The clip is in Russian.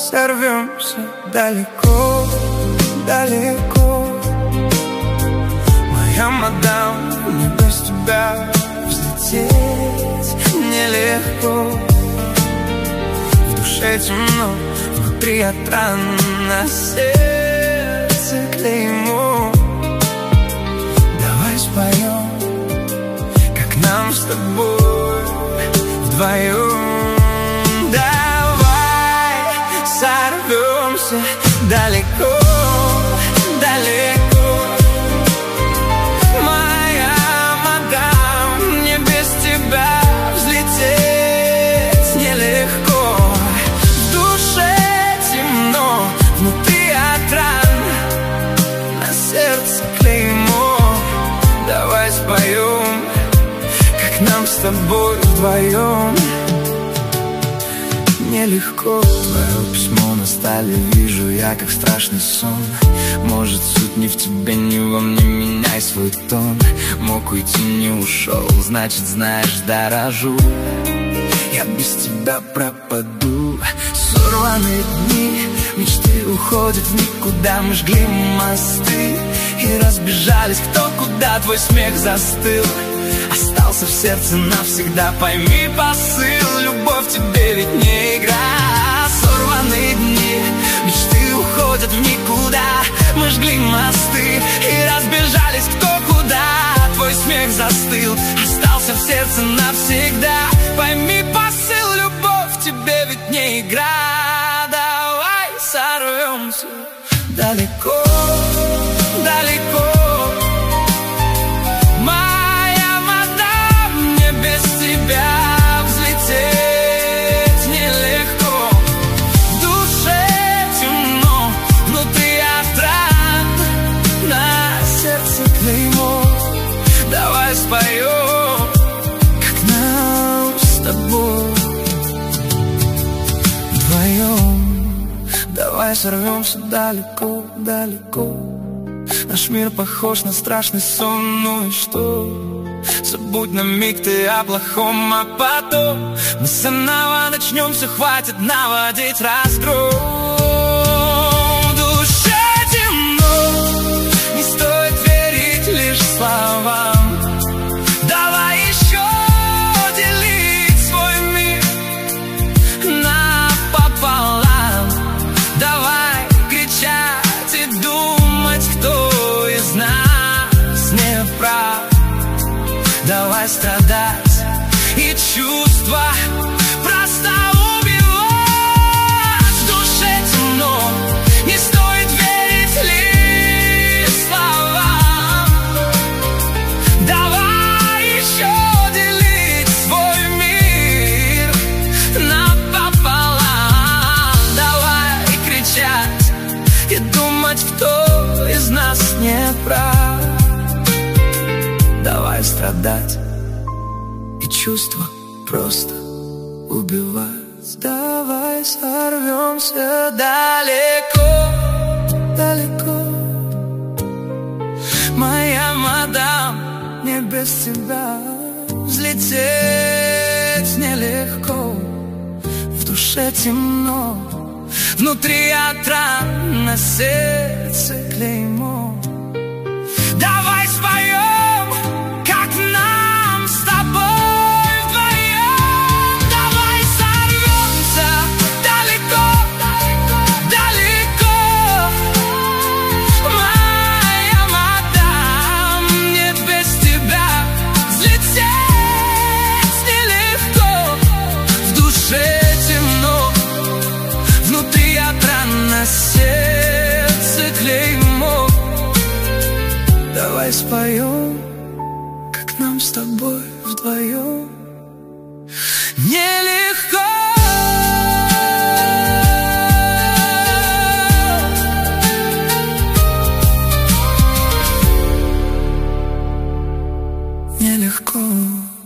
сорвемся далеко, далеко. Моя мадам, мне без тебя взлететь нелегко. В душе темно, внутри от ран, на сердце клеймо. Давай споем, как нам с тобой вдвоем. Давай сорвемся далеко, далеко. Моя мадам, мне без тебя взлететь нелегко. В душе темно, внутри от ран, на сердце клеймо. Давай споем, как нам с тобой вдвоем. Нелегко. Твое письмо на столе вижу я, как страшный сон. Может, суть не в тебе, не во мне, меняй свой тон. Мог уйти, не ушел, значит, знаешь, дорожу. Я без тебя пропаду. Сорванные дни, мечты уходят в никуда. Мы жгли мосты и разбежались кто куда. Твой смех застыл, остался в сердце навсегда. Пойми посыл, любовь тебе ведь не игра. Сорванные дни, мечты уходят в никуда. Мы жгли мосты и разбежались кто куда. Твой смех застыл, остался в сердце навсегда. Пойми посыл, любовь тебе ведь не игра. Давай сорвемся далеко, далеко. Споем, как нам с тобой вдвоем. Давай сорвемся далеко, далеко. Наш мир похож на страшный сон, ну и что? Забудь на миг ты о плохом, а потом мы снова начнем, все хватит наводить разгром. В душе темно, не стоит верить лишь словам. Давай страдать и чувства просто убивать. В душе темно, не стоит верить лишь словам. Давай еще делить свой мир напополам. Давай кричать и думать, кто из нас не прав. Давай страдать и чувства просто убивать. Давай сорвемся далеко, далеко. Моя мадам, мне без тебя взлететь нелегко. В душе темно, внутри от ран, на сердце клеймо. Давай споем, как нам с тобой вдвоем. Давай сорвемся далеко, далеко. Моя мадам, мне без тебя взлететь нелегко. В душе темно, внутри от ран, на сердце клеймо. Давай споем, как нам с тобой вдвоем. Нелегко. Нелегко.